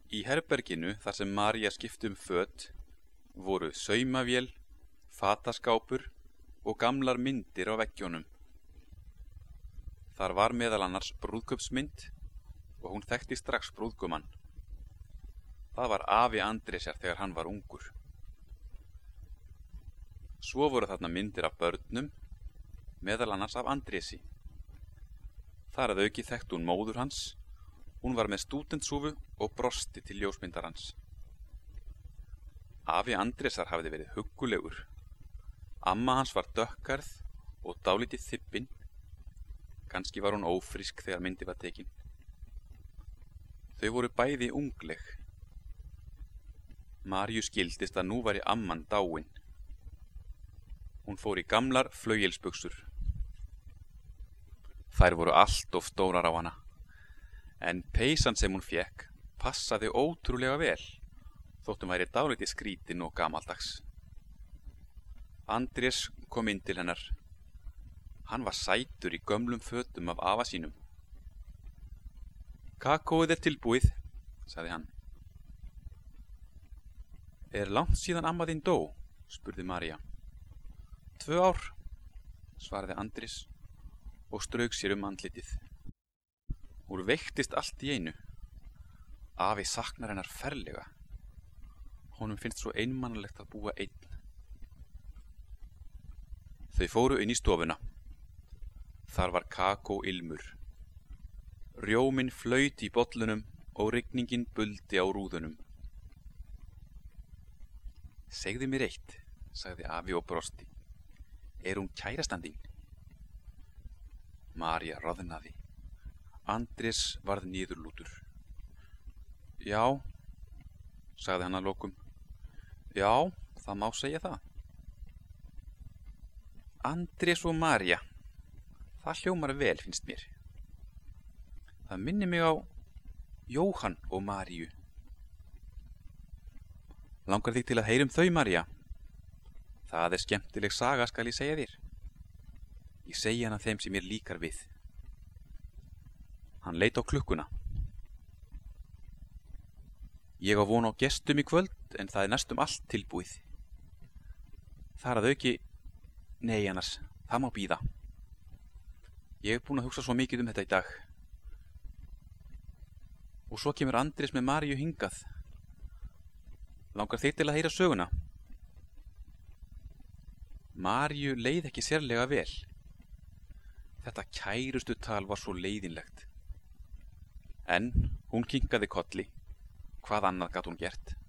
Í herberginu þar sem María skipti föt voru saumavél, fataskápur og gamlar myndir á veggjunum. Þar var meðal annars brúðkaupsmynd og hún þekkti strax brúðgumann. Það var afi Andrésar þegar hann var ungur. Svo voru þarna myndir af börnum, meðal annars af Andrési. Þar að auki þekkti hún móður hans. Hún var með stúdentsúfu og brosti til ljósmyndarans. Afi Andrésar hafði verið huggulegur. Amma hans var dökkhærð og dálítið þybbin. Kannski var hún ófrísk þegar myndi var tekin. Þau voru bæði ungleg. Maríu skildist að nú væri amman dáin. Hún fór í gamlar flauelsbuxur. Þær voru allt of stórar á hana, en peysan sem hún fékk passaði ótrúlega vel, þótt hún væri dálítið skrítin og gamaldags. Andrés kom inn til hennar. Hann var sætur í gömlum fötum af afa sínum. Kakóið er tilbúið, sagði hann. Er langt síðan amma þín dó? Spurði María. 2 ár, svaraði Andrés og strauk sér andlitið. Hún veiktist allt í einu. Afi saknar hennar ferlega. Honum finnst svo einmannlegt að búa einn. Þau fóru inn í stofuna. Þar var kakóilmur. Rjóminn flaut í bollunum og rigningin buldi á rúðunum. Segðu mér eitt, sagði afi og brosti. Er hún kærastan þín? María roðnaði. Andrés varð niðurlútur. Já, sagði hann að lokum. Já, það má segja það. Andrés og María, það hljómar vel, finnst mér. Það minnir mig á Jóhann og Maríu. Langar þig til að heyra þau, María? Það er skemmtileg saga, skal ég segja þér. Ég segi hana þeim sem mér líkar við. Hann leit á klukkuna. Ég á von á gestum í kvöld, en það er næstum allt tilbúið. Þar að auki... Nei, annars, það má bíða. Ég hef búin að hugsa svo mikið þetta í dag. Og svo kemur Andrés með Maríu hingað. Langar þig til að heyra söguna? Maríu leið ekki sérlega vel. Þetta kærustutal var svo leiðinlegt. En hún kinkaði kolli. Hvað annað gat hún gert?